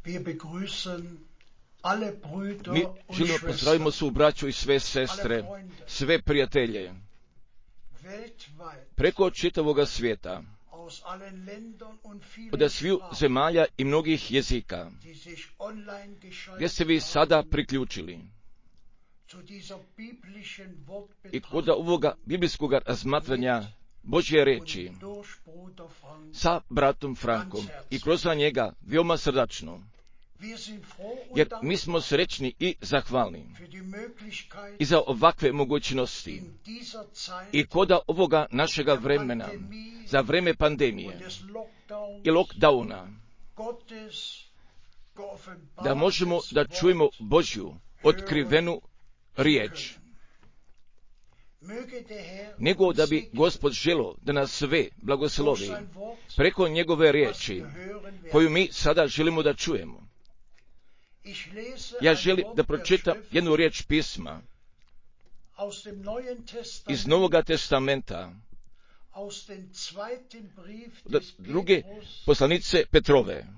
Mi želimo pozdravimo svu braću i sve sestre, sve prijatelje, preko čitavoga svijeta, od sviju zemalja i mnogih jezika, gdje ste vi sada priključili. I kod ovoga biblijskog razmatranja Božje reči sa bratom Frankom i kroz njega veoma srdačno, jer mi smo srećni i zahvalni i za ovakve mogućnosti i kod ovoga našega vremena, za vreme pandemije i lockdowna, da možemo da čujemo Božju otkrivenu riječ. Nego da bi Gospod želio da nas sve blagoslovi preko njegove riječi, koju mi sada želimo da čujemo. Ja želim da pročitam jednu riječ pisma iz Novoga testamenta, od druge poslanice Petrove,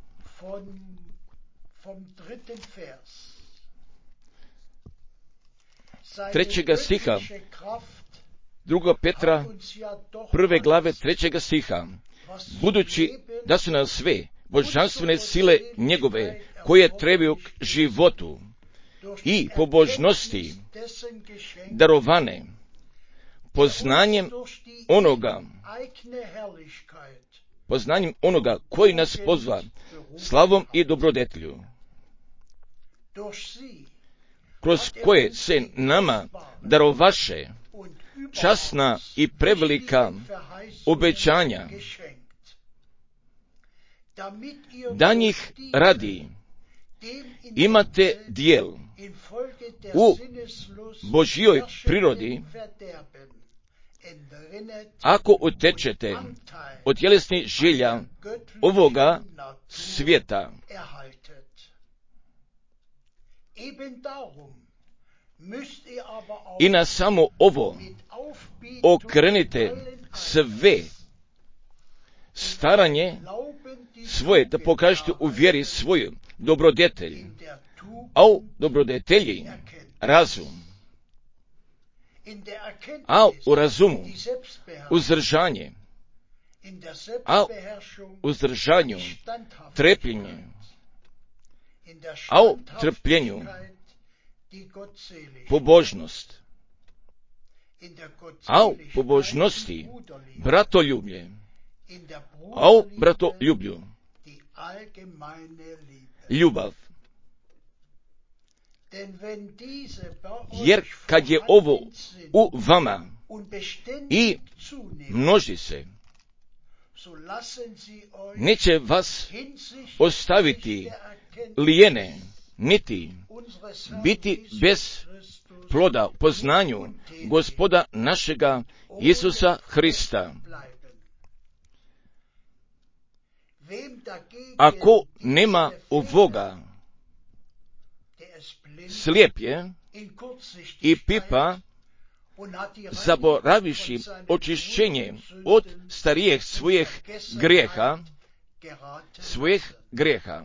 3. stiha, 2. Petra, 1. glave 3. stiha, budući da su nam sve božanstvene sile njegove, koje trebaju k životu i pobožnosti darovane, poznanjem onoga koji nas pozva slavom i dobrodetlju, kroz koje se nama darovaše časna i prevelika obećanja, da njih radi imate dijel u Božjoj prirodi, ako utečete od tjelesnih želja ovoga svijeta. I na samo ovo okrenite sve staranje svoje, da pokažete u vjeri svoju dobrodetelj, a u dobrodetelji razum, a u razumu uzdržanje, a u uzdržanju trpljenje, a u trpljenju pobožnost, a u pobožnosti bratoljublje, a u bratoljublju ljubav. Jer kad je ovo u vama i množi se, neće vas ostaviti lijene, niti biti bez ploda u poznanju Gospoda našega Isusa Hrista. Ako nema ovoga, slijep je i pipa, zaboraviši očišćenje od starijih svojih grijeha.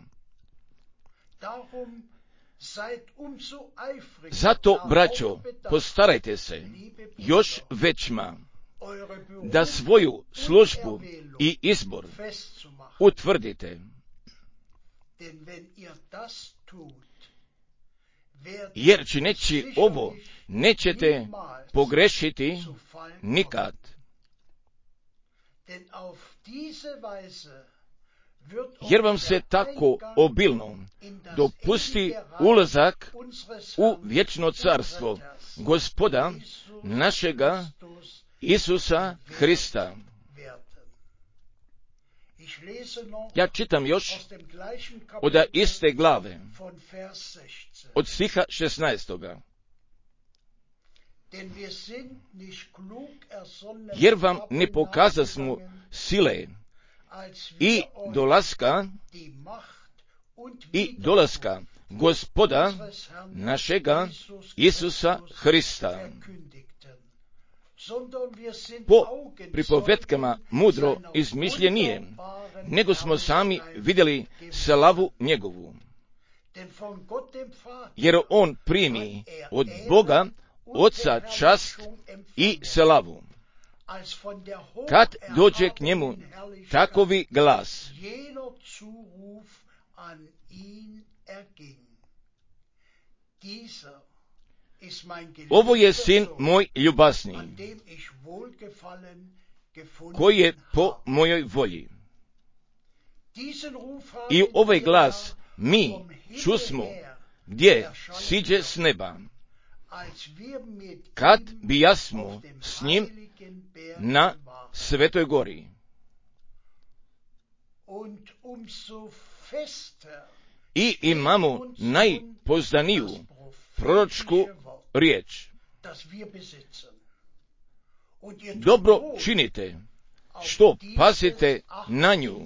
Zato, braćo, postarajte se još većma da svoju službu i izbor utvrdite. Jer čineći ovo nećete pogrešiti nikad. Jer vam se tako obilno dopusti ulazak u vječno carstvo Gospoda našega Isusa Hrista. Ja čitam još od iste glave, od stiha 16. Jer vam ne pokazasmo sile i dolaska Gospoda našega Isusa Hrista, po pripovetkama mudro izmišljenije, nego smo sami vidjeli slavu njegovu. Jer on primi od Boga Oca čast i slavu. Kad dođe k njemu takovi glas, ovo je sin moj ljubazni, koji je po mojoj volji. I ovaj glas mi čusmo gdje siđe s neba, kad bijasmo s njim na Svetoj gori. I imamo najpoznaniju proročku riječ. Dobro činite, što pazite na nju,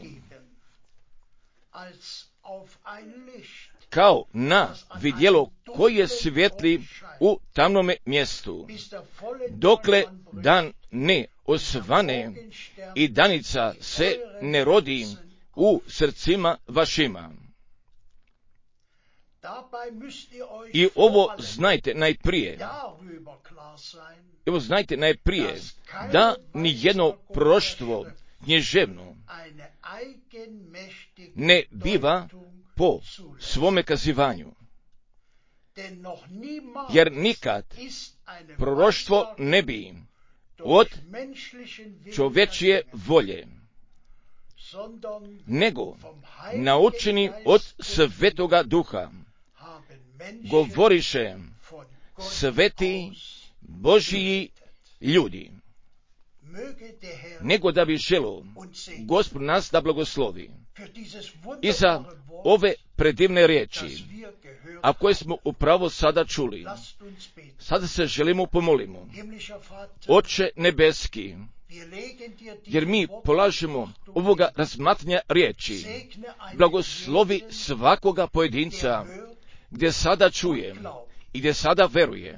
kao na vidjelo koje svijetli u tamnome mjestu, dokle dan ne osvane i danica se ne rodi u srcima vašima. I ovo znajte najprije, da ni jedno proroštvo književno ne biva po svome kazivanju. Jer nikad proroštvo ne bi od čovječje volje, nego naučeni od Svetoga Duha, govoriše sveti Božiji ljudi. Nego da bi želo Gospod nas da blagoslovi i za ove predivne riječi, a koje smo upravo sada čuli. Sada se želimo pomolimo. Oče nebeski, jer mi polažemo ovoga razmatranja riječi, blagoslovi svakoga pojedinca gdje sada čuje i gdje sada veruje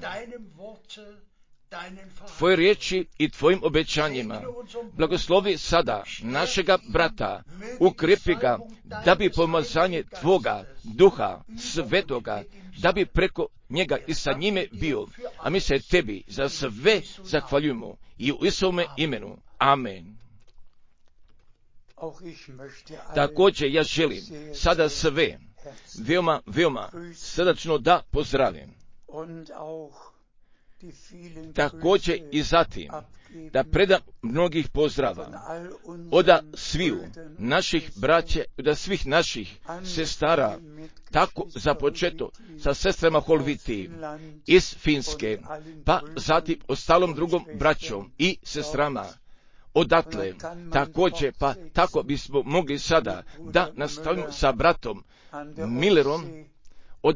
Tvoje riječi i Tvojim obećanjima. Blagoslovi sada našega brata, ukrepi ga, da bi pomazanje Tvoga Duha Svetoga, da bi preko njega i sa njime bio. A mi se Tebi za sve zahvaljujemo i u Isovome imenu. Amen. Također ja želim sada sve veoma srdačno da pozdravim. Također i zatim da predam mnogih pozdrava od sviju naših braće, od svih naših sestara, tako započeto sa sestrama Holviti iz Finske, pa zatim ostalom drugom braćom i sestrama odatle. Također, pa tako bismo mogli sada da nastavimo sa bratom Millerom, od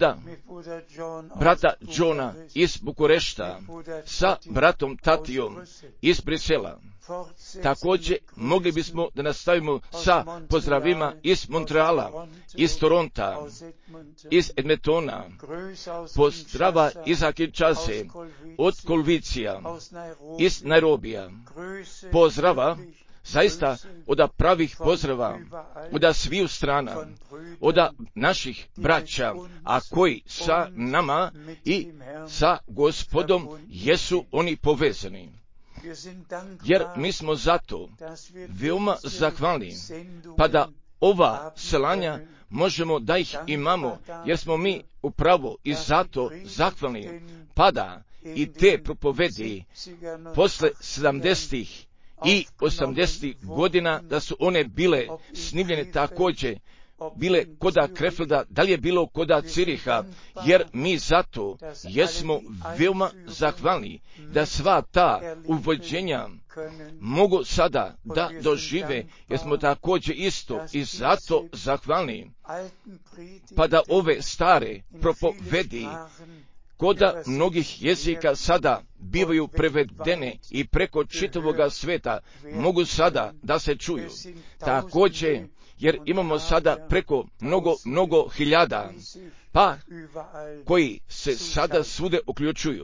brata Johna iz Bukurešta, sa bratom Tatijom iz Brisela. Također mogli bismo da nastavimo sa pozdravima iz Montreala, iz Toronta, iz Edmontona, pozdrava iz Kinshase, od Kolvicija, iz Nairobija, pozdrava zaista od pravih pozdrava, od sviju strana, od naših braća, a koji sa nama i sa Gospodom jesu oni povezani. Jer mi smo zato veoma zahvalni, pa da ova slanja možemo da ih imamo, jer smo mi upravo i zato zahvalni, pa da i te propovedi posle 70. i 80. godina, da su one bile snimljene također, bile koda Krefelda, da li je bilo koda Ciriha, jer mi zato jesmo veoma zahvalni da sva ta uvođenja mogu sada da dožive, jer smo također isto i zato zahvalni, pa da ove stare propovedi koda mnogih jezika sada bivaju prevedene i preko čitavoga sveta mogu sada da se čuju. Također, jer imamo sada preko mnogo hiljada, pa koji se sada svude uključuju.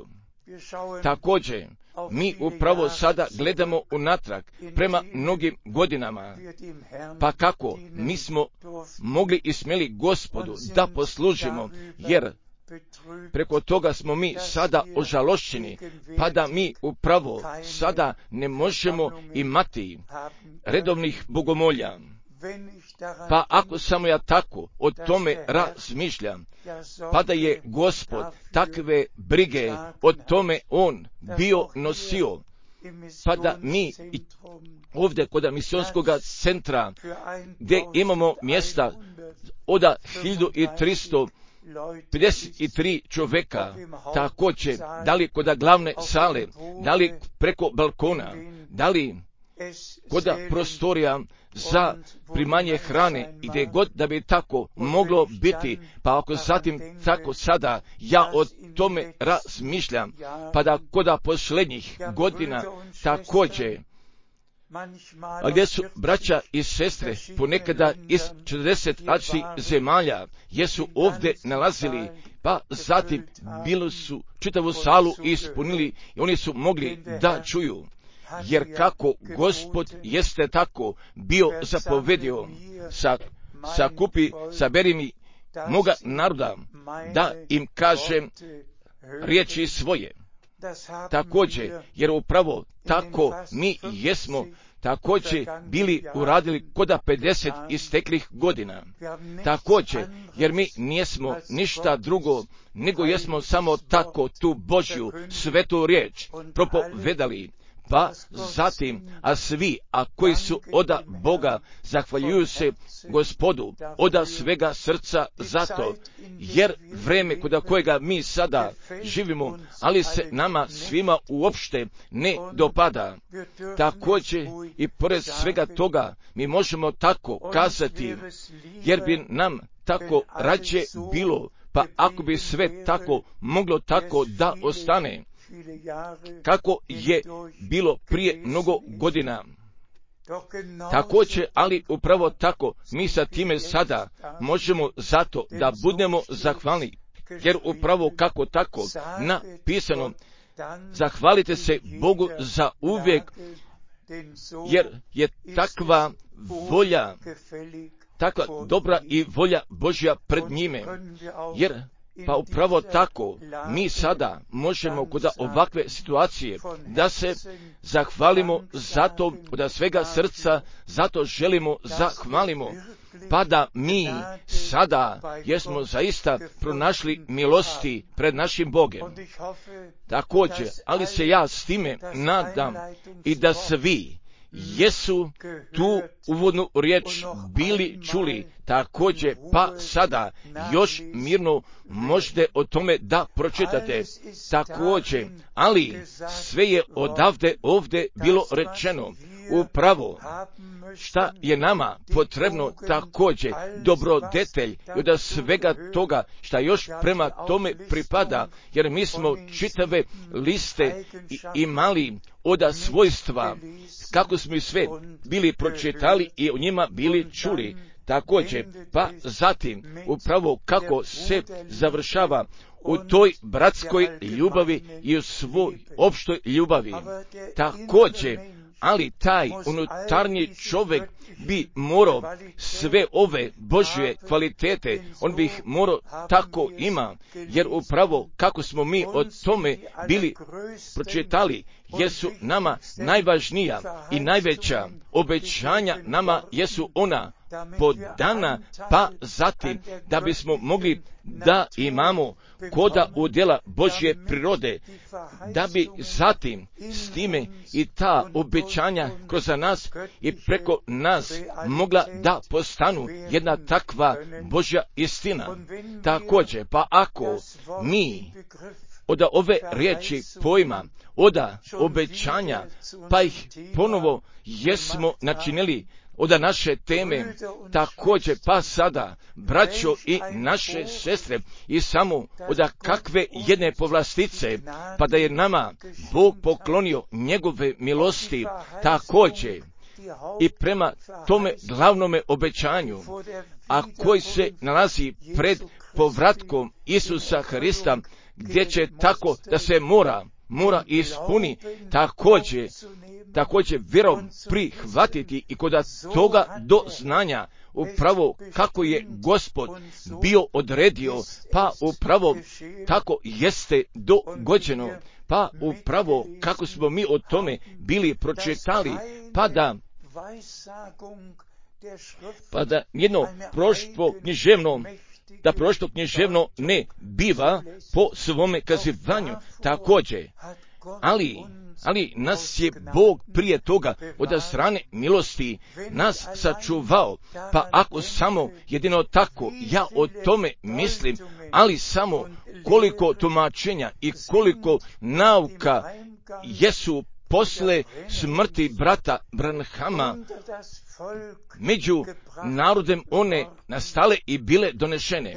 Također, mi upravo sada gledamo unatrag prema mnogim godinama, pa kako mi smo mogli i smjeli Gospodu da poslužimo, jer preko toga smo mi sada ožalošćeni, pa da mi upravo sada ne možemo imati redovnih bogomolja. Pa ako samo ja tako o tome razmišljam, pa da je Gospod takve brige o tome on bio nosio, pa da mi ovdje kod misionskog centra, gdje imamo mjesta od 1353 čovjeka, također, da li kod glavne sale, da li preko balkona, da li kod prostorija za primanje hrane, gdje god da bi tako moglo biti, pa ako zatim tako sada ja o tome razmišljam, pa da kod posljednjih godina također, a gdje su braća i sestre ponekada iz 40 različitih zemalja, jesu ovdje nalazili, pa zatim bili su čitavu salu ispunili i oni su mogli da čuju. Jer kako Gospod jeste tako bio zapovedio, saberi mi moga naroda, da im kažem riječi svoje. Također, jer upravo tako mi jesmo također bili uradili kod 50 isteklih godina. Također, jer mi nijesmo ništa drugo, nego jesmo samo tako tu Božju svetu riječ propovedali. Pa zatim, a svi, a koji su od Boga, zahvaljuju se Gospodu od svega srca zato, jer vreme kod kojega mi sada živimo, ali se nama svima uopšte ne dopada. Također i pored svega toga mi možemo tako kazati, jer bi nam tako rađe bilo, pa ako bi sve tako moglo tako da ostane, kako je bilo prije mnogo godina. Također, ali upravo tako, mi sa time sada možemo zato da budemo zahvalni, jer upravo kako tako napisano, zahvalite se Bogu za uvijek, jer je takva volja, takva dobra i volja Božja pred njime, jer pa upravo tako, mi sada možemo kod ovakve situacije da se zahvalimo zato od svega srca, zato želimo zahvalimo, pa da mi sada jesmo zaista pronašli milosti pred našim Bogem. Također, ali se ja s time nadam i da svi jesu tu uvodnu riječ bili čuli, također pa sada još mirno možete o tome da pročitate. Također, ali sve je odavde ovdje bilo rečeno. Upravo šta je nama potrebno također dobrodetelj i od svega toga šta još prema tome pripada, jer mi smo čitave liste imali od svojstva, kako smo sve bili pročitali i o njima bili čuli. Također, pa zatim upravo kako se završava u toj bratskoj ljubavi i u svoj opštoj ljubavi. Također, ali taj unutarnji čovjek bi morao sve ove Božje kvalitete, on bi ih morao tako ima, jer upravo kako smo mi o tome bili pročitali, jesu nama najvažnija i najveća obećanja, nama jesu ona podana, pa zatim da bismo mogli da imamo koda udjela Božje prirode, da bi zatim s time i ta obećanja kroz nas i preko nas mogla da postanu jedna takva Božja istina. Također, pa ako mi od ove riječi pojma, od obećanja, pa ih ponovo jesmo načinili od naše teme, također pa sada, braćo i naše sestre, i samo od kakve jedne povlastice, pa da je nama Bog poklonio njegove milosti, također i prema tome glavnome obećanju, a koji se nalazi pred povratkom Isusa Hrista, gdje će tako da se mora ispuni, također vjerom prihvatiti i kod toga do znanja upravo kako je Gospod bio odredio, pa upravo tako jeste dogođeno, pa upravo kako smo mi o tome bili pročitali, pa da jedno proroštvo književno ne biva po svome kazivanju također, ali nas je Bog prije toga od strane milosti nas sačuvao, pa ako samo jedino tako ja o tome mislim, ali samo koliko tumačenja i koliko nauka jesu posle smrti brata Branhama među narodem one nastale i bile donešene.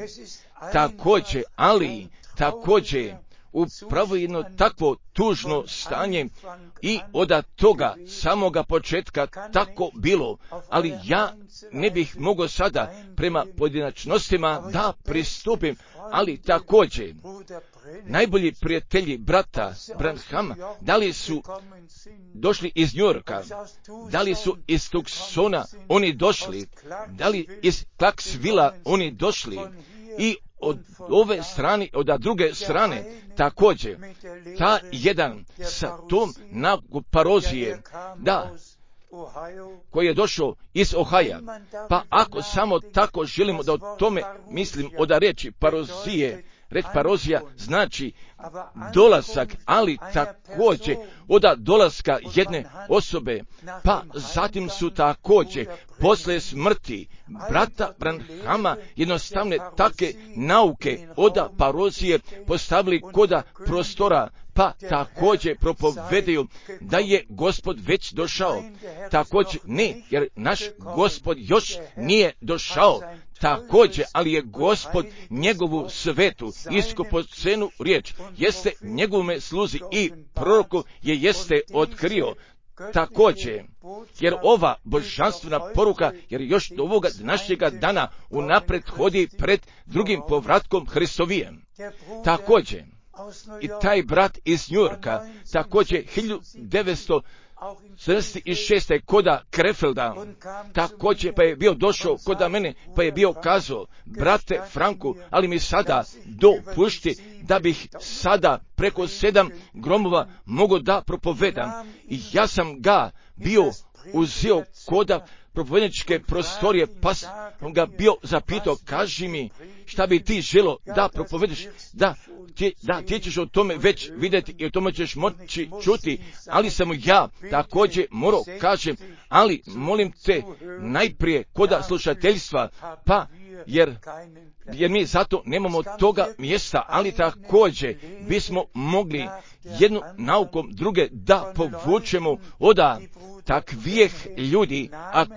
Također upravo jedno takvo tužno stanje i od toga samoga početka tako bilo, ali ja ne bih mogao sada prema pojedinačnostima da pristupim, ali također najbolji prijatelji brata Branhama, da li su došli iz New Yorka, da li su iz Tucsona oni došli, da li iz Clarksvilla oni došli, i od ove strane, od druge strane, također, ta jedan sa tom parozije, koji je došao iz Ohaja, pa ako samo tako želimo da o tome mislim, od riječi parozije, reč parozija znači dolazak, ali također od dolaska jedne osobe, pa zatim su također posle smrti brata Branhama jednostavne take nauke od parozije postavili koda prostora, pa također propovedaju da je Gospod već došao. Također ne, jer naš Gospod još nije došao. Također, ali je Gospod njegovu svetu, iskupocenu riječ, jeste njegovome sluzi i proroku je jeste otkrio. Također, jer ova božanstvena poruka, jer još do ovoga današnjega dana unapred hodi pred drugim povratkom Hristovijem. Također, i taj brat iz New Yorka, također 1976. koda Krefelda, također pa je bio došao koda mene, pa je bio kazao, brate Franku, ali mi sada dopušti da bih sada preko 7 gromova mogo da propovedam. I ja sam ga bio uzeo koda propovedničke prostorije, pa sam ga bio zapitao, kaži mi, šta bi ti želo da propovedeš, ti ćeš o tome već vidjeti i o tome ćeš moći čuti, ali sam ja također morao kažem, ali molim te najprije koda slušateljstva, pa jer mi zato nemamo toga mjesta, ali također bismo mogli jednu naukom druge da povučemo od takvih ljudi, a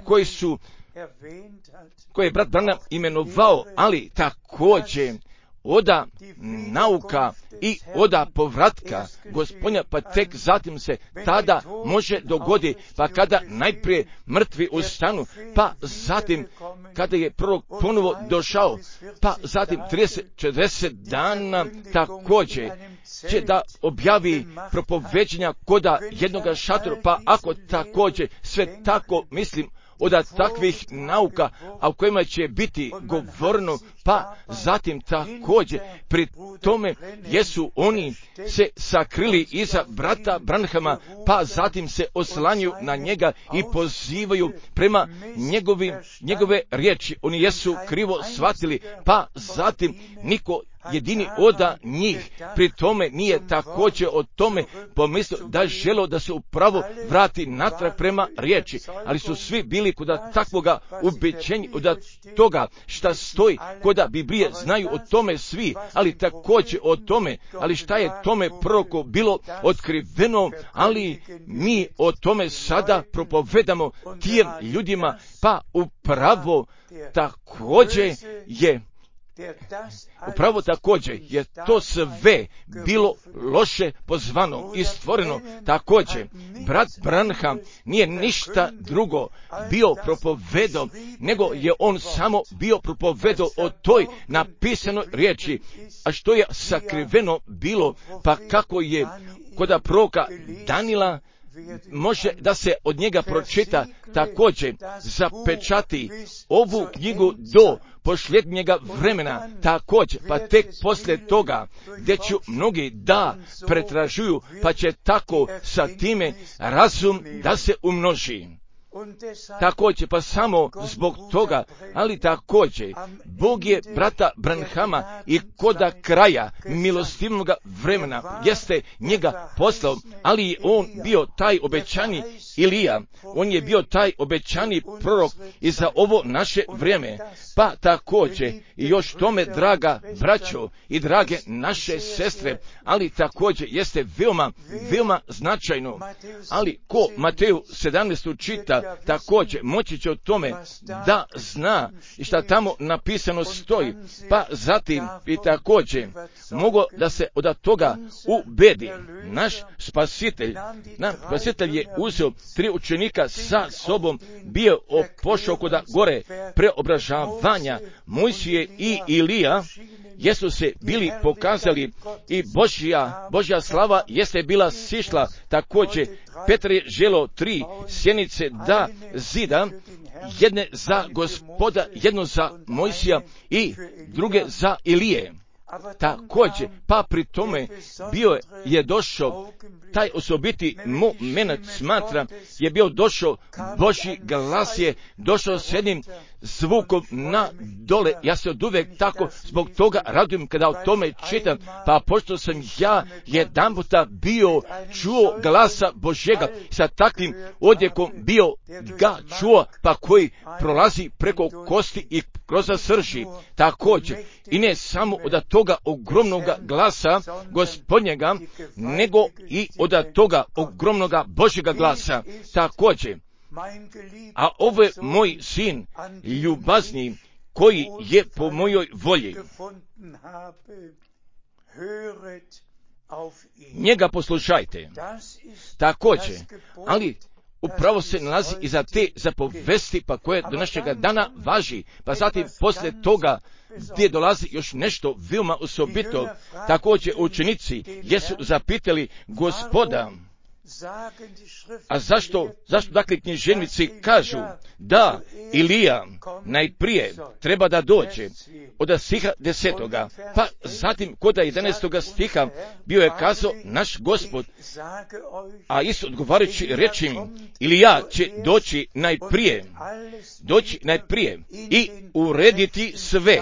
koje je brat Branham imenovao, ali također oda nauka i oda povratka Gospodnja, pa tek zatim se tada može dogoditi, pa kada najprije mrtvi ustanu, pa zatim kada je prorok ponovo došao, pa zatim 30-40 dana također će da objavi propoveđenja koda jednoga šatora, pa ako također sve tako mislim od takvih nauka, a u kojima će biti govorno, pa zatim također pri tome jesu oni se sakrili iza brata Branhama, pa zatim se oslanju na njega i pozivaju prema njegove riječi. Oni jesu krivo shvatili, pa zatim niko jedini od njih pri tome nije također o tome pomislio da želo da se upravo vrati natrag prema riječi, ali su svi bili kod takvoga ubeđenja, od toga šta stoji kod Biblije, znaju o tome svi, ali također o tome, ali šta je tome proroko bilo otkriveno, ali mi o tome sada propovedamo tim ljudima, pa upravo također je Upravo također je to sve bilo loše pozvano i stvoreno. Također, brat Branham nije ništa drugo bio propovedao, nego je on samo bio propovedao o toj napisanoj riječi, a što je sakriveno bilo, pa kako je kod proroka Danila može da se od njega pročita, također zapečati ovu knjigu do posljednjega vremena, također, pa tek poslije toga, gdje će mnogi da pretražuju, pa će tako sa time razum da se umnoži. Također, pa samo zbog toga, ali također, Bog je brata Branhama i koda kraja milostivnog vremena jeste njega poslao, ali on bio taj obećani Ilija, on je bio taj obećani prorok i za ovo naše vrijeme. Pa također, i još tome, draga braćo i drage naše sestre, ali također jeste veoma značajno, ali ko Mateju 17. čita, također moći će o tome da zna i šta tamo napisano stoji, pa zatim i također mogo da se od toga ubedi. Naš spasitelj je uzeo 3 učenika sa sobom, bio pošao kod gore preobražavanja. Mojsije i Ilija jesu se bili pokazali i Božja slava jeste bila sišla. Također Petar je želio 3 sjenice da zida, jedne za Gospoda, jedno za Mojsija i druge za Ilije. Također, pa pri tome bio je došao taj osobiti moment, smatra, je bio došao, Božji glas je došao s jednim zvukom na dole. Ja se od uvijek tako zbog toga radujem kada o tome čitam, pa pošto sam ja jedan puta bio čuo glasa Božjega, sa takvim odjekom bio ga čuo, pa koji prolazi preko kosti i kroz srži. Također, i ne samo od toga ogromnog glasa Gospodnjega, nego i od toga ogromnog Božjega glasa. Također, a ovo je moj sin ljubazni, koji je po mojoj volji. Njega poslušajte. Također, ali upravo se nalazi iza te zapovesti, pa koje do našega dana važi, pa zatim poslije toga gdje dolazi još nešto veoma osobito. Također učenici jesu zapitali Gospoda, a zašto dakle književnici kažu da Ilija najprije treba da dođe od stiha 10. Pa zatim kod 11. stiha bio je kazao naš Gospod, a isto odgovarajući reči Ilija će doći najprije i urediti sve.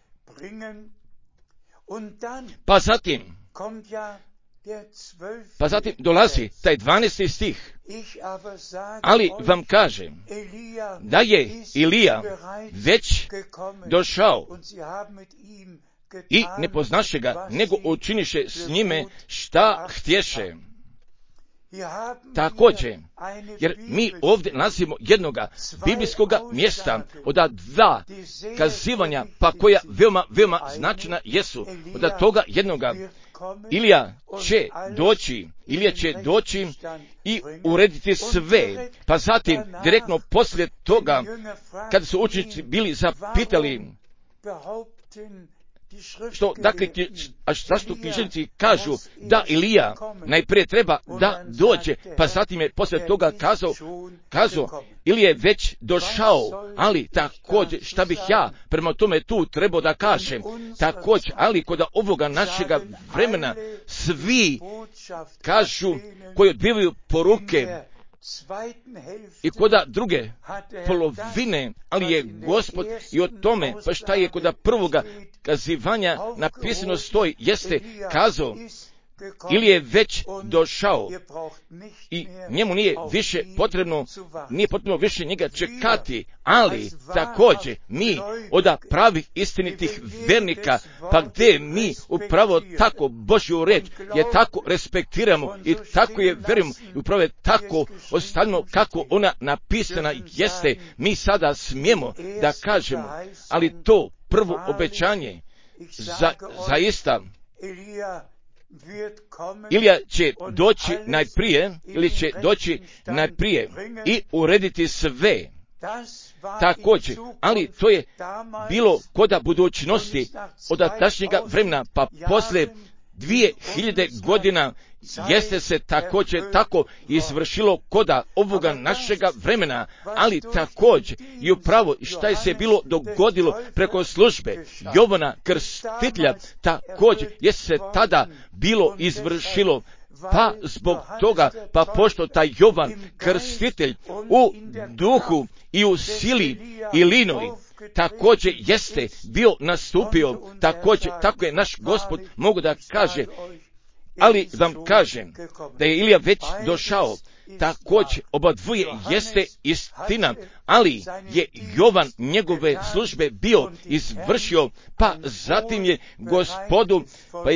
Pa zatim dolazi taj 12. stih, ali vam kažem da je Ilija već došao i ne poznaše ga, nego učiniše s njime šta htješe. Također, jer mi ovdje nalazimo jednoga biblijskog mjesta od 2 kazivanja, pa koja veoma značajna jesu. Od toga jednoga Ilija će doći i urediti sve. Pa zatim, direktno poslije toga, kada su učenici bili zapitali zašto književnici kažu da Ilija najprije treba da dođe, pa zatim je poslije toga kazao Ilija je već došao, ali također šta bih ja prema tome tu trebao da kažem, također, ali kod ovoga našega vremena svi kažu koji odbivaju poruke i koda druge polovine, ali je Gospod i o tome, pa šta je koda prvoga kazivanja napisano stoji, jeste kazao ili je već došao i njemu nije potrebno više njega čekati, ali također mi od pravih istinitih vernika, pa gdje mi upravo tako Božju reč je tako respektiramo i tako je verujemo i upravo je tako ostavimo kako ona napisana jeste, mi sada smijemo da kažemo, ali to prvo obećanje. Zaista, Ilija će doći najprije, ili će doći najprije i urediti sve. Također, ali to je bilo koda budućnosti od tašnjega vremena, pa poslije 2000 godina jeste se također tako izvršilo koda ovoga našega vremena, ali također i upravo šta je se bilo dogodilo preko službe Jovana Krstitelja, također je se tada bilo izvršilo. Pa zbog toga, pa pošto taj Jovan Krstitelj u duhu i u sili i linovi također jeste bio nastupio, također tako je naš Gospod mogu da kaže. Ali vam kažem da je Ilija već došao, također oba dvoje jeste istina, ali je Jovan njegove službe bio izvršio, pa zatim je Gospodu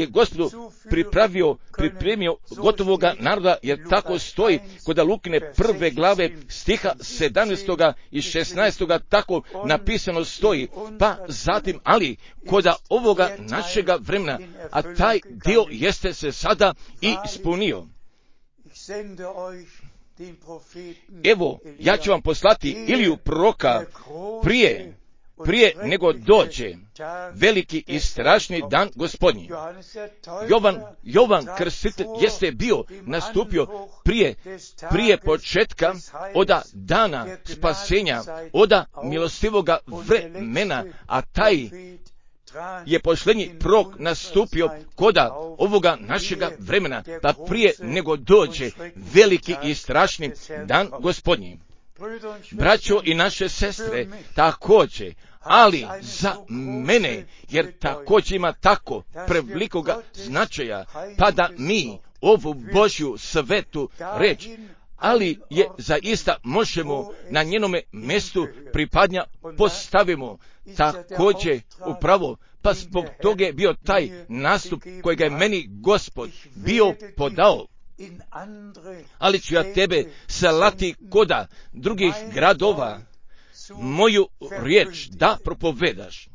pripremio gotovoga naroda, jer tako stoji kod Lukine 1. glave stiha 17. i 16. tako napisano stoji, pa zatim, ali kod ovoga našega vremena, a taj dio jeste se sada i ispunio. Evo, ja ću vam poslati Iliju proroka prije nego dođe veliki i strašni dan Gospodnji. Jovan Krstitelj jeste bio nastupio prije početka oda dana spasenja, oda milostivoga vremena, a taj je posljednji prorok nastupio koda ovoga našega vremena, pa prije nego dođe veliki i strašni dan Gospodnji. Braćo i naše sestre, također, ali za mene, jer također ima tako prevelikoga značaja, pa da mi ovu Božju svetu reč, ali je zaista možemo na njenome mjestu pripadnja postavimo također upravo, pa zbog toga je bio taj nastup kojega je meni Gospod bio podao. Ali ću ja tebe slati koda drugih gradova moju riječ da propovedaš.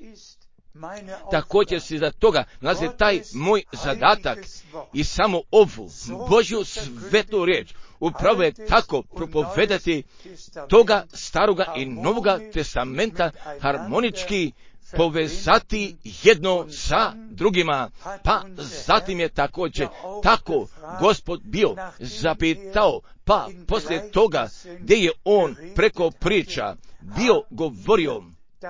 Također si za toga nalazi taj moj zadatak i samo ovu Božju svetu riječ upravo je tako propovedati toga staroga i novoga testamenta harmonički povezati jedno sa drugima, pa zatim je također tako Gospod bio zapitao, pa poslije toga gdje je on preko priča bio govorio,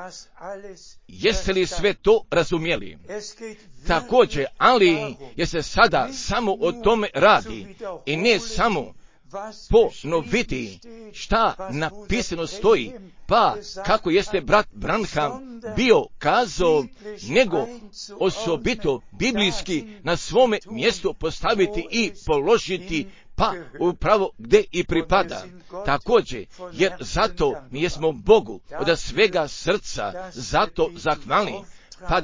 jeste li sve to razumjeli? Također, ali je se sada samo o tome radi i ne samo ponoviti šta napisano stoji, pa kako jeste brat Branham bio kazao, nego osobito biblijski na svome mjestu postaviti i položiti, pa upravo gdje i pripada. Također, jer zato mi jesmo Bogu od svega srca zato zahvalni, pa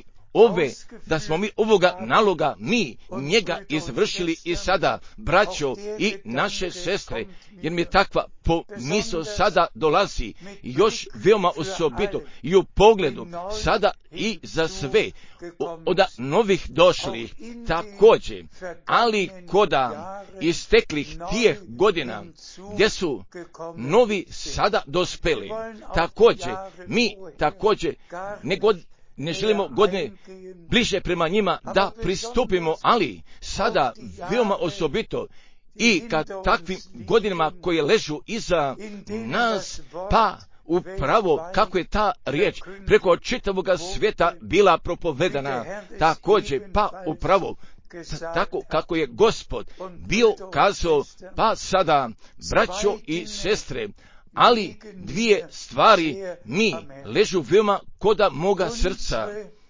da smo mi ovoga naloga, mi njega izvršili i sada, braćo i naše sestre, jer mi takva pomisao sada dolazi još veoma osobito i u pogledu sada i za sve od novih došlih također, ali koda isteklih tijeh godina gdje su novi sada dospeli, također mi također ne želimo godine bliže prema njima da pristupimo, ali sada veoma osobito i kad takvim godinama koje ležu iza nas, pa upravo kako je ta riječ preko čitavog svijeta bila propovedana, također pa upravo tako kako je Gospod bio kazao, pa sada braćo i sestre, ali dvije stvari mi ležu veoma koda moga srca.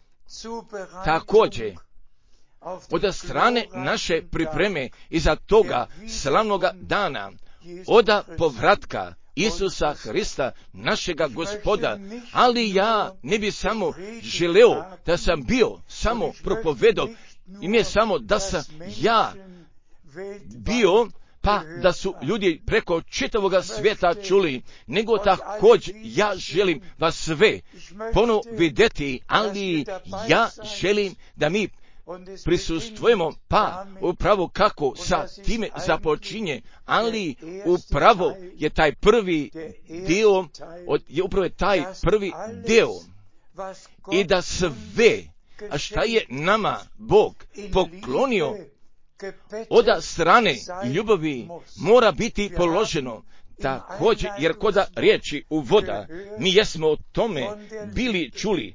Također, od strane naše pripreme iza toga slavnoga dana, od povratka Isusa Hrista, našega Gospoda, ali ja ne bi samo želeo da sam bio samo propovedao, ime samo da sam ja bio pa da su ljudi preko čitavoga svijeta čuli, nego također ja želim vas sve ponovo vidjeti, ali ja želim da mi prisustvujemo, pa upravo kako sa time započinje, ali upravo je taj prvi dio, je upravo taj prvi dio, i da sve, a šta je nama Bog poklonio od strane ljubavi, mora biti položeno. Također, jer koda riječi u voda, mi jesmo o tome bili čuli,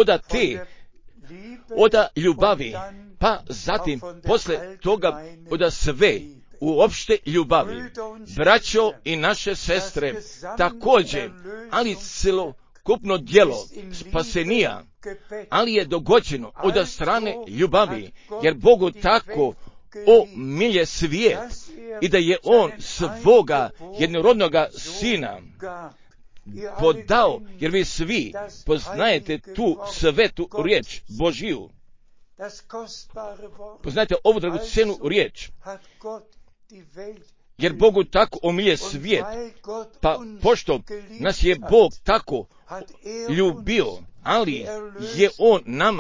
od ljubavi, pa zatim posle toga od sve uopšte ljubavi. Braćo i naše sestre, također, ali celokupno djelo spasenija, ali je dogođeno od strane ljubavi, jer Bogu tako omilje svijet i da je On svoga jednorodnoga sina podao, jer vi svi poznajete tu svetu riječ Božiju. Poznajete ovu dragocjenu riječ, jer Bogu tako omilje svijet, pa pošto nas je Bog tako ljubio, ali je On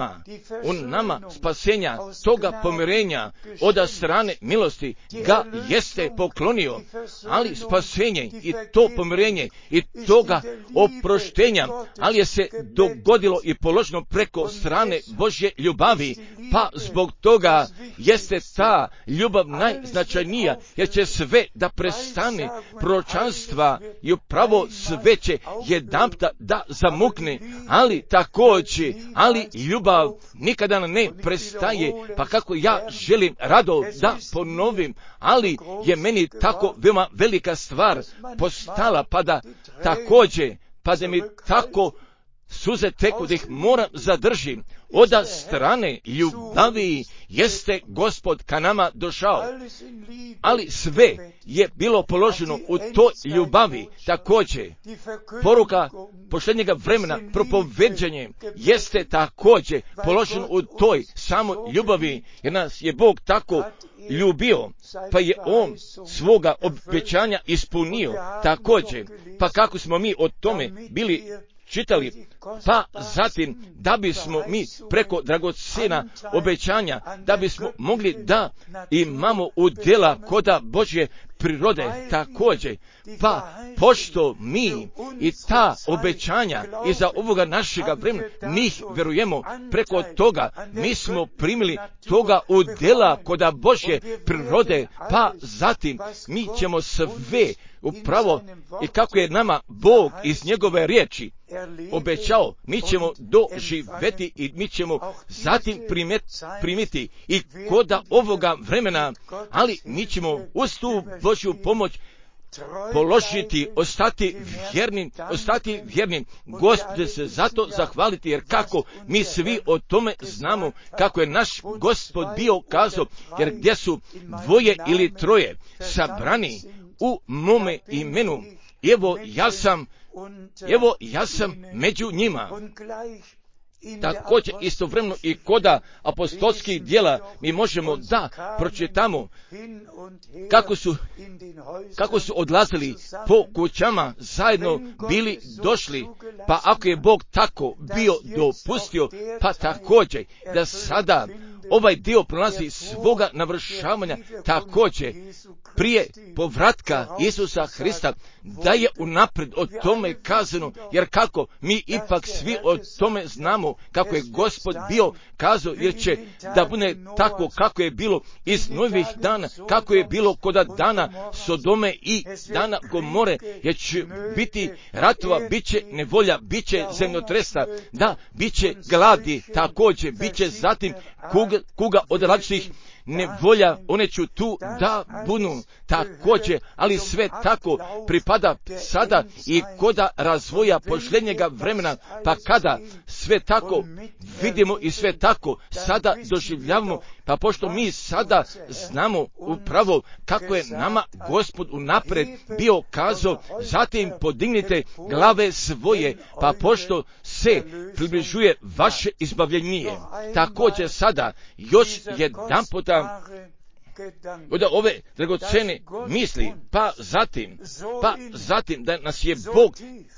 nama spasenja, toga pomirenja od strane milosti ga jeste poklonio, ali spasenje i to pomirenje i toga oproštenja, ali je se dogodilo i položeno preko strane Božje ljubavi, pa zbog toga jeste ta ljubav najznačajnija, jer će sve da prestane proročanstva i upravo sve će jedanputa da zamukne, ali također, ali ljubav nikada ne prestaje, pa kako ja želim rado da ponovim, ali je meni tako veoma velika stvar postala, pa da također, pa da mi tako suze teku da ih moram zadržim. Od strane ljubavi jeste Gospod ka nama došao, ali sve je bilo položeno u toj ljubavi. Također, poruka posljednjega vremena, propoveđanje, jeste također položeno u toj samoj ljubavi, jer nas je Bog tako ljubio, pa je On svoga obećanja ispunio. Također, pa kako smo mi o tome bili čitali, pa zatim da bismo mi preko dragocjena obećanja, da bismo mogli da imamo udjela koda Božje prirode također, pa pošto mi i ta obećanja iza ovoga našega vremena, mi vjerujemo preko toga, mi smo primili toga udjela koda Božje prirode, pa zatim mi ćemo sve upravo i kako je nama Bog iz njegove riječi obećao, mi ćemo doživjeti i mi ćemo zatim primiti i koda ovoga vremena, ali mi ćemo uz tu Božju pomoć položiti, ostati vjernim. Gospode se zato zahvaliti, jer kako mi svi o tome znamo, kako je naš Gospod bio kazao, jer gdje su dvoje ili troje sabrani u mome imenu, evo ja sam među njima. Također istovremeno i koda apostolskih djela mi možemo da pročitamo kako su odlazili po kućama, zajedno bili došli, pa ako je Bog tako bio dopustio, pa također da sada ovaj dio prolazi svoga navršavanja, također prije povratka Isusa Hrista, da je unaprijed o tome kazano, jer kako mi ipak svi o tome znamo, kako je Gospod bio kazao, jer će da bude tako kako je bilo iz novih dana, kako je bilo koda dana Sodome i dana Gomore, jer će biti ratova, bit će nevolja, bit će zemljotresa, da, bit će gladi, također, bit će zatim kuga od različitih nevolja, one ću tu da budu također, ali sve tako pripada sada i koda razvoja posljednjega vremena, pa kada sve tako vidimo i sve tako sada doživljavamo, pa pošto mi sada znamo upravo kako je nama Gospod unaprijed bio kazao, zatim podignite glave svoje, pa pošto se približuje vaše izbavljenje. Također sada još jedan puta od ove dragocene misli, pa zatim da nas je Bog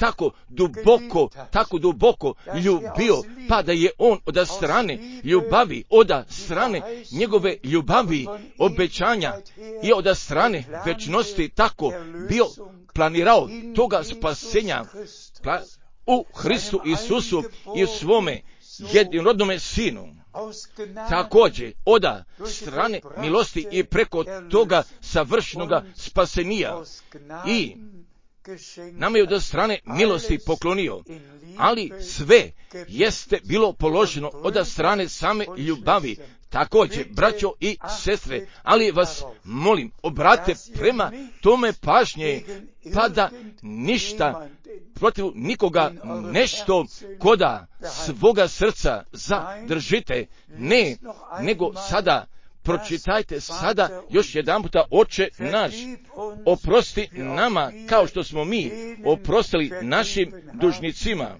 tako duboko ljubio, pa da je on od strane ljubavi, od strane njegove ljubavi, obećanja i od strane večnosti tako bio planirao toga spasenja u Hristu Isusu i u svome jedinorodnome Sinu. Također od strane milosti i preko toga savršenoga spasenija i nama je od strane milosti poklonio, ali sve jeste bilo položeno od strane same ljubavi. Također, braćo i sestre, ali vas molim, obrate prema tome pažnje, pa da ništa protiv nikoga nešto koda svoga srca zadržite, ne, nego sada pročitajte sada još jedan puta: Oče naš, oprosti nama kao što smo mi oprostili našim dužnicima,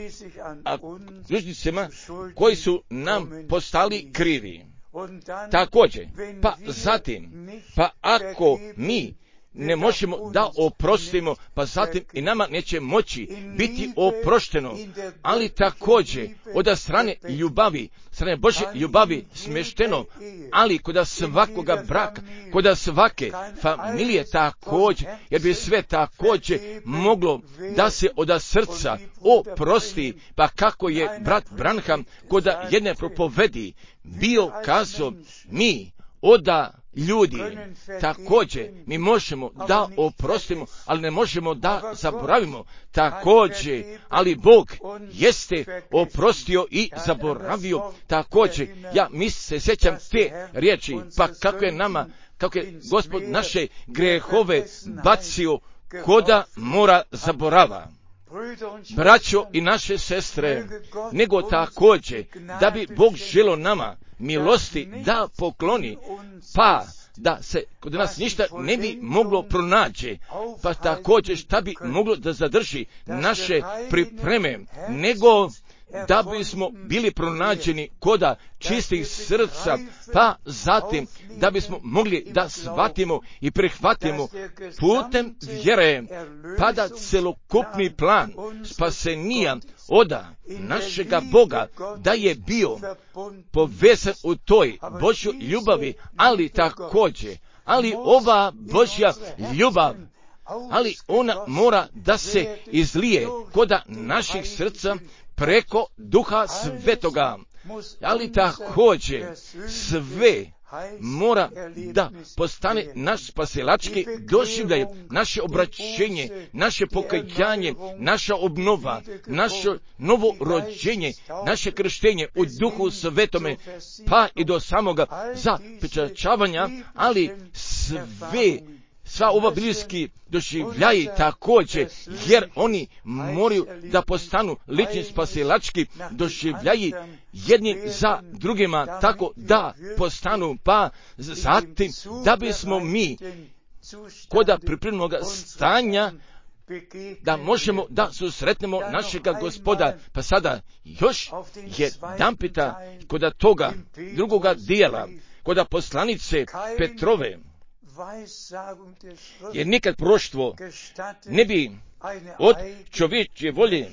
dužnicima koji su nam postali krivi. Također, pa zatim, pa ako mi ne možemo da oprostimo, pa zatim i nama neće moći biti oprošteno, ali također od strane ljubavi, strane Božje ljubavi smješteno, ali kod svakoga braka, kod svake familije također, jer bi sve također moglo da se od srca oprosti, pa kako je brat Branham kod jedne propovedi bio kazao: mi od ljudi također mi možemo da oprostimo, ali ne možemo da zaboravimo također, ali Bog jeste oprostio i zaboravio također. Ja se sjećam te riječi, pa kako je Gospod naše grehove bacio koda mora zaborava. Braćo i naše sestre, nego također da bi Bog želio nama milosti da pokloni, pa da se kod nas ništa ne bi moglo pronaći, pa također šta bi moglo da zadrži naše pripreme, nego da bismo bili pronađeni koda čistih srca, pa zatim da bismo mogli da shvatimo i prihvatimo putem vjere, pa da celokupni plan spasenija od našega Boga da je bio povezan u toj Božjoj ljubavi, ali također, ali ova Božja ljubav, ali ona mora da se izlije koda naših srca preko Duha Svetoga, ali također sve mora da postane naš spasilački doživljaj, naše obraćenje, naše pokajanje, naša obnova, naše novo rođenje, naše krštenje u Duhu Svetome, pa i do samoga zapečaćavanja, ali sva ova bliski doživljaji također, jer oni moraju da postanu lični spasilački doživljaji jedni za drugima, tako da postanu, pa zatim da bismo mi koda pripremnog stanja da možemo da susretnemo našega Gospoda. Pa sada još jedanpita koda toga drugoga dijela, koda poslanice Petrove, jer nikad proštvo ne bi od čovječje volje,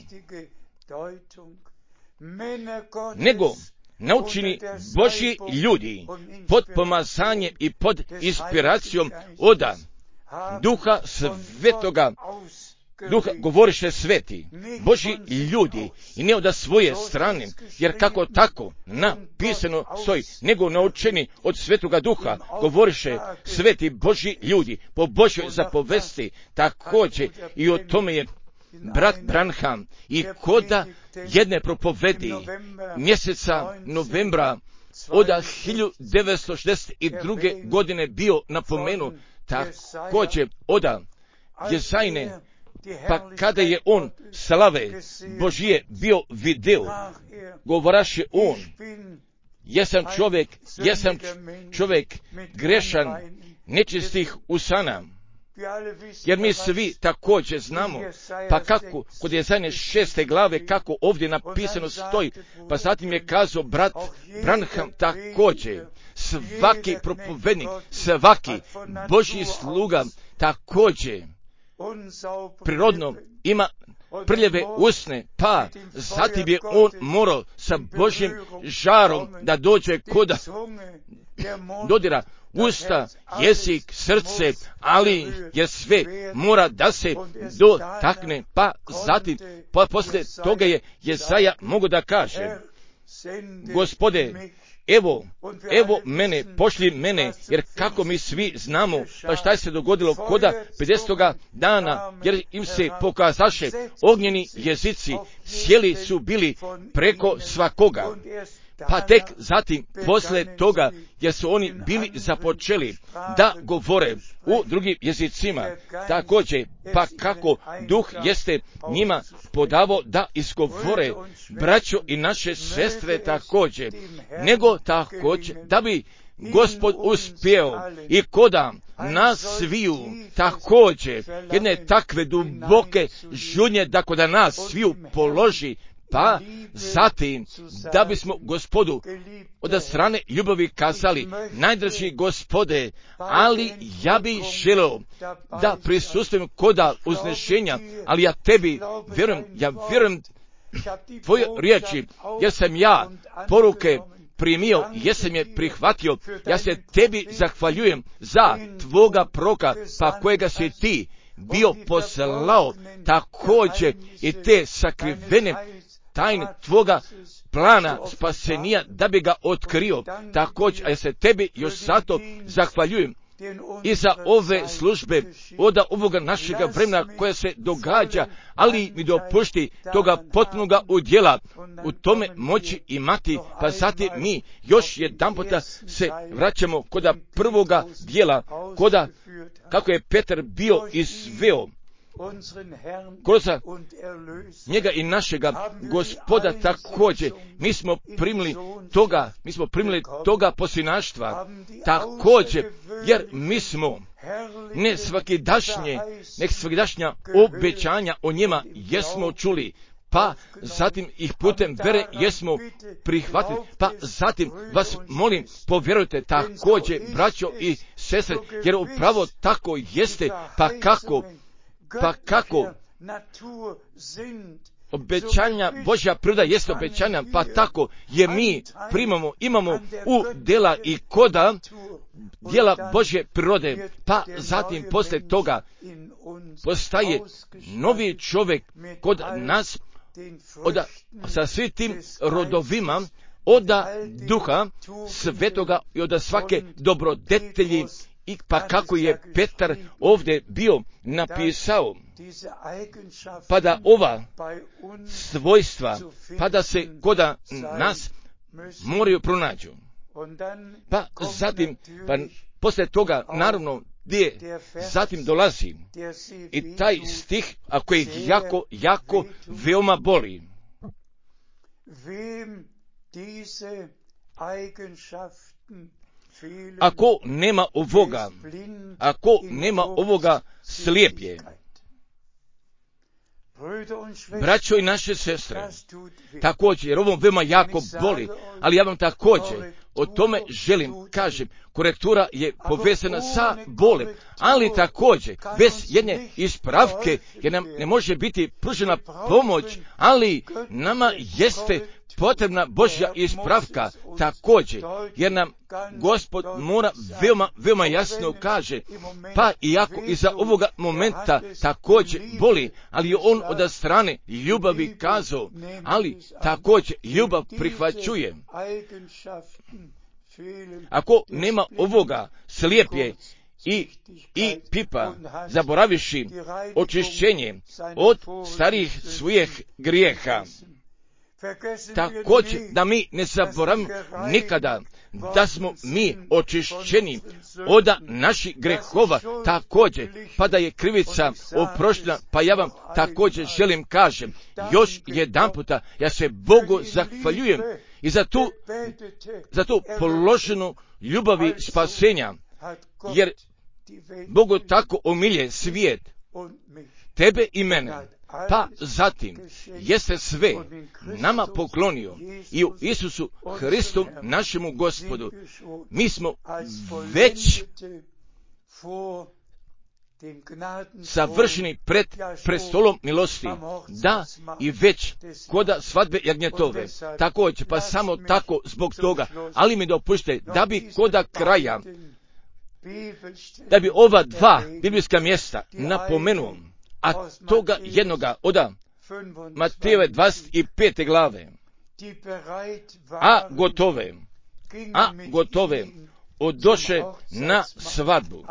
nego naučeni Božji ljudi pod pomazanjem i pod inspiracijom od Duha Svetoga, Duha govoriše sveti, Božji ljudi, i ne od svoje strane, jer kako tako napisano stoji, nego naučeni od Svetoga Duha govoriše sveti Božji ljudi po Božjoj zapovesti. Također i o tome je brat Branham i koda jedne propovedi mjeseca novembra od 1962. godine bio napomenut, također od Jezajne, pa kada je on slave Božije bio video, govoraše on: jesam čovjek grešan, nečistih usana. Jer mi svi također znamo, pa kako kod Jezajne 6. glave, kako ovdje napisano stoji, pa zatim je kazao brat Branham također, svaki propovednik, svaki Božji sluga također prirodno ima prljave usne, pa zatim je on morao sa Božjim žarom da dođe koda dodira usta, jezik, srce, ali je sve mora da se dotakne, pa zatim, pa poslije toga je Jesaja mogu da kaže, Gospode, evo mene, pošli mene, jer kako mi svi znamo, pa šta je se dogodilo koda 50. dana, jer im se pokazaše ognjeni jezici, sjeli su bili preko svakoga. Pa tek zatim, posle toga, jer su oni bili započeli da govore u drugim jezicima, također, pa kako duh jeste njima podavao da izgovore, braćo i naše sestre također, nego također, da bi Gospod uspio i koda nas sviju također, jedne takve duboke žunje da koda nas sviju položi, pa zatim da bismo Gospodu od strane ljubavi kazali, najdraži Gospode, ali ja bih želeo da prisustvujem koda uznešenja, ali ja tebi vjerujem tvoje riječi, jer sam ja poruke primio, jesam je prihvatio, ja se tebi zahvaljujem za tvoga proka, pa kojega si ti bio poslao, također i te sakrivene tajne tvoga plana spasenija da bi ga otkrio, također, a ja se tebi još zato zahvaljujem i za ove službe od ovoga našega vremena koja se događa, ali mi dopušti toga potpunoga udjela u tome moći imati, pa zatim mi još jedanputa se vraćamo koda prvoga dijela, koda kako je Petar bio izveo kroz njega i našega Gospoda također, mi smo primili toga posinaštva također, jer mi smo ne svakidašnja obećanja o njima jesmo čuli, pa zatim ih putem vere jesmo prihvatili, pa zatim vas molim povjerujte također, braćo i sestre, jer upravo tako jeste, pa kako obećanja Božja priroda jeste obećanja, pa tako je mi imamo u djela i koda djela Božje prirode, pa zatim poslije toga postaje novi čovjek kod nas sa svim tim rodovima od duha svetoga i od svake dobrodetelji. I pa kako je Petar ovdje bio napisao, pa da ova svojstva, pa da se koda nas moraju pronađu. Pa zatim, pa poslije toga, naravno, gdje zatim dolazi i taj stih, a koji jako veoma boli. Ako nema ovoga slijep je. Braćo i naše sestre, također, jer ovo veoma jako boli, ali ja vam također o tome želim, kažem, korektura je povezana sa bolem, ali također, bez jedne ispravke, jer nam ne može biti pružena pomoć, ali nama jeste potrebna Božja ispravka također, jer nam Gospod mora veoma jasno kaže, pa iako iza ovoga momenta također boli, ali je on od strane ljubavi kazao, ali također ljubav prihvaćuje. Ako nema ovoga, slijep je i pipa, zaboraviši očišćenje od starih svojih grijeha. Također da mi ne zaboravimo nikada da smo mi očišćeni od naših grehova, također, pa da je krivica oproštena, pa ja vam također želim kažem, još jedanputa, ja se Bogu zahvaljujem i za tu položenu ljubavi spasenja, jer Bogu tako omilje svijet, tebe i mene, pa zatim jeste sve nama poklonio i u Isusu Hristu našemu Gospodu. Mi smo već savršeni pred prestolom milosti, da i već koda svadbe jagnjetove. Također, pa samo tako zbog toga, ali mi dopušte da bi koda kraja, da bi ova dva biblijska mjesta napomenuo, a toga jednoga od Matejeve 25. glave, a gotove odoše na svadbu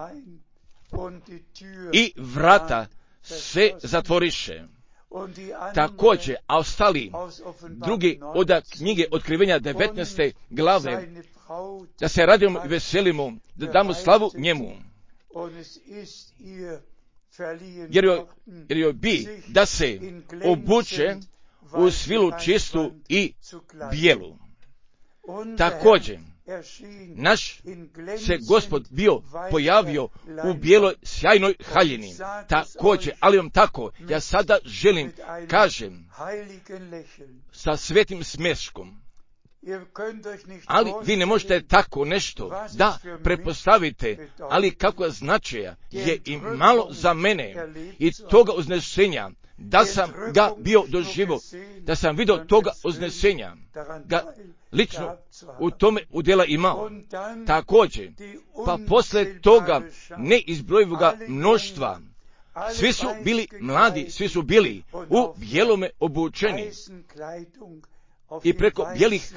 i vrata se zatvoriše. Također, a ostali drugi od knjige Otkrivenja 19. glave, da se radimo i veselimo, da damo slavu njemu. Jer joj bi da se obuče u svilu čistu i bijelu. Također, naš se Gospod bio pojavio u bijeloj sjajnoj haljini. Također, ali vam tako, ja sada želim, kažem, sa svetim smješkom. Ali vi ne možete tako nešto da prepostavite, ali kako značaja je i malo za mene i toga uznesenja, da sam ga bio doživio, da sam vidio toga uznesenja, ga lično u tome udjela imao. Također, pa posle toga neizbrojivoga mnoštva, svi su bili mladi, svi su bili u bijelome obučeni i preko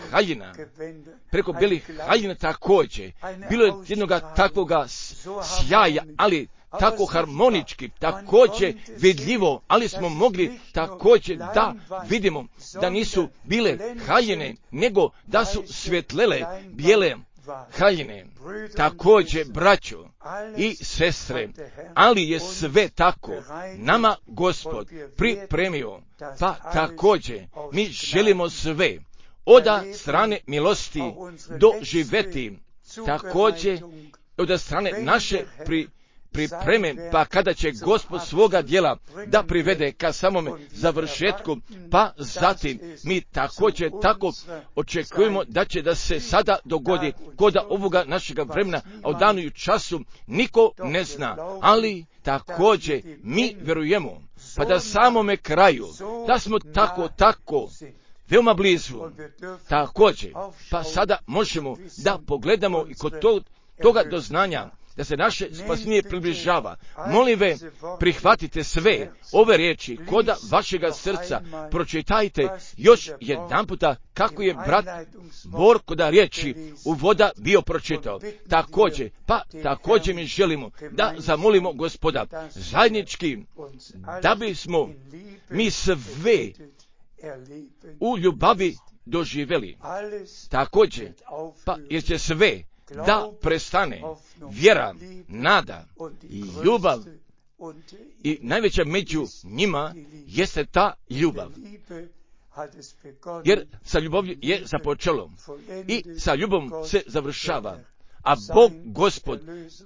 bijelih haljina također, bilo je jednoga takvoga sjaja, ali tako harmonički, također vidljivo, ali smo mogli također da vidimo da nisu bile haljine, nego da su svjetlele bijele haljine. Također, braćo i sestre, ali je sve tako nama Gospod pripremio, pa također mi želimo sve od strane milosti doživjeti, također od strane naše pripreme, pa kada će Gospod svoga djela da privede ka samome završetku, pa zatim mi također tako očekujemo da će da se sada dogodi kod ovoga našega vremena, a u danu i času niko ne zna, ali također mi vjerujemo, pa da samome kraju, da smo tako veoma blizu, također, pa sada možemo da pogledamo i kod toga doznanja, da se naše spasenje približava. Molim ve, prihvatite sve ove riječi koda vašega srca, pročitajte još jedan puta kako je brat Bor koda riječi uvoda bio pročitao. Također mi želimo da zamolimo Gospoda zajednički, da bismo mi sve u ljubavi doživjeli. Također, pa jer će sve da prestane vjera, nada i ljubav, i najveća među njima jeste ta ljubav. Jer sa ljubavlju je započelo i sa ljubavom se završava, a Bog Gospod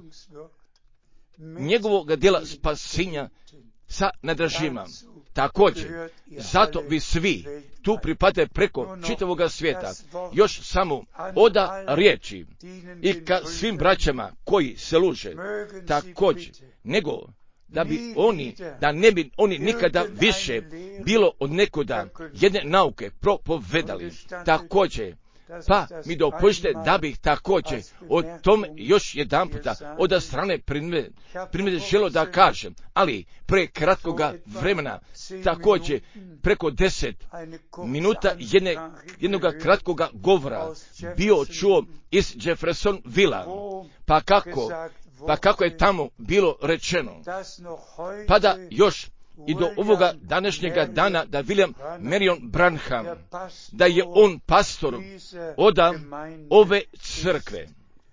njegovog djela spasenja sa nadražima. Također, zato vi svi tu pripadate preko čitavoga svijeta, još samo oda riječi i ka svim braćama koji se luže, također, nego da bi ne bi oni nikada više bilo od nekoda jedne nauke propovedali. Također, pa mi dopušte da bih također o tom još jedan puta od strane primjede želo da kažem, ali pre kratkoga vremena, također preko 10 minuta jednog kratkoga govora bio čuo iz Jeffersonvilla, pa kako je tamo bilo rečeno, pa da još i do ovoga današnjega dana da William Marion Branham, da je on pastor od ove crkve.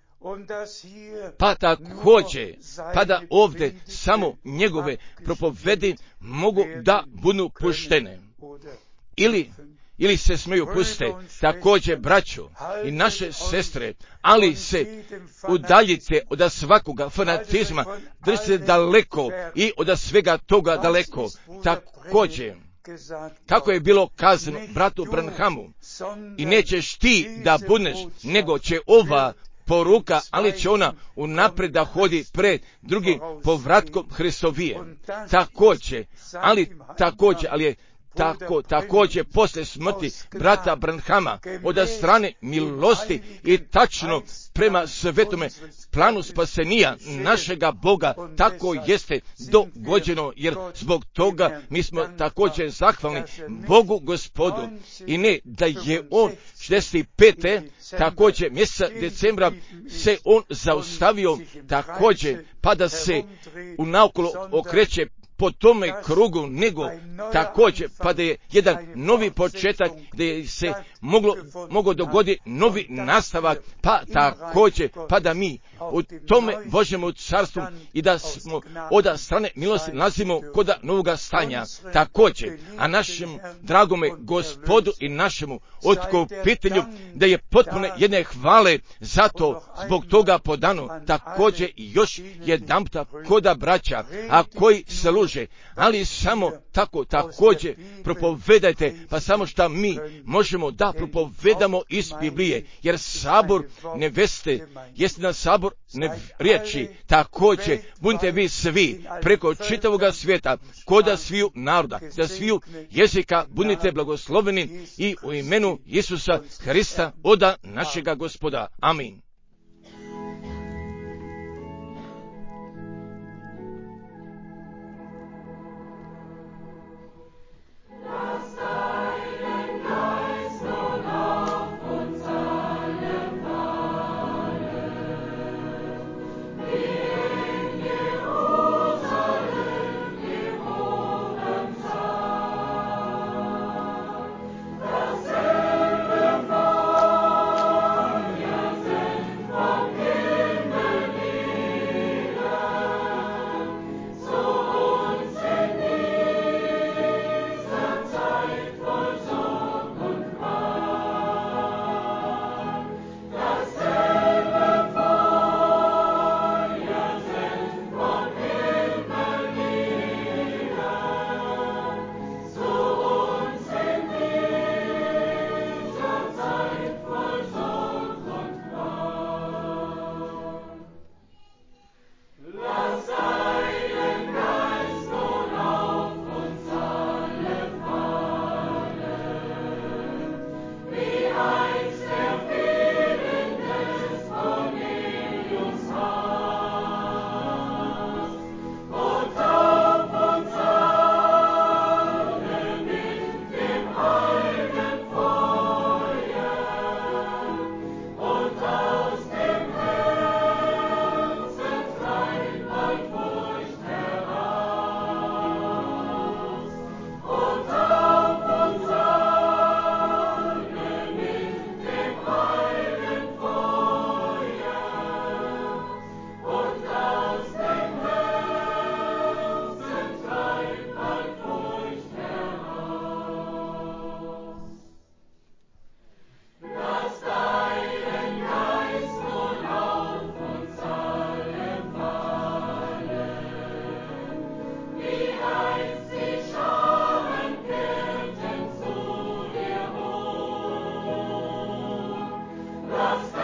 Pa također, pa da ovdje samo njegove propovedi mogu da budu puštene. ili se smeju puste. Također, braćo i naše sestre, ali se udaljite od svakoga fanatizma, držite daleko i od svega toga daleko. Također, kako je bilo kazano bratu Branhamu, i nećeš ti da budeš, nego će ova poruka, ali će ona unaprijed da hodi pred drugim povratkom Hristovije. Također posle smrti brata Branhama od strane milosti i tačno prema svetome planu spasenija našega Boga, tako jeste dogođeno, jer zbog toga mi smo također zahvalni Bogu Gospodu. I ne da je on 65. također mjeseca decembra se on zaustavio također, pa da se unaokolo okreće po tome krugu, nego također pa da je jedan novi početak, gdje se moglo dogoditi novi nastavak, pa također pa da mi u tome Božjemu carstvu i da smo od strane milosti nalazimo kod novoga stanja. Također, a našem dragome Gospodu i našemu otkupitelju da je potpuno jedne hvale zato zbog toga podano. Također još jedanputa koda braća, a koji služe, ali samo tako također propovedajte, pa samo što mi možemo da propovedamo iz Biblije, jer sabor neveste jeste na sabor riječi. Također budite vi svi preko čitavoga svijeta, koda sviju naroda, da sviju jezika budite blagosloveni i u imenu Isusa Hrista oda našega Gospoda. Amin. Love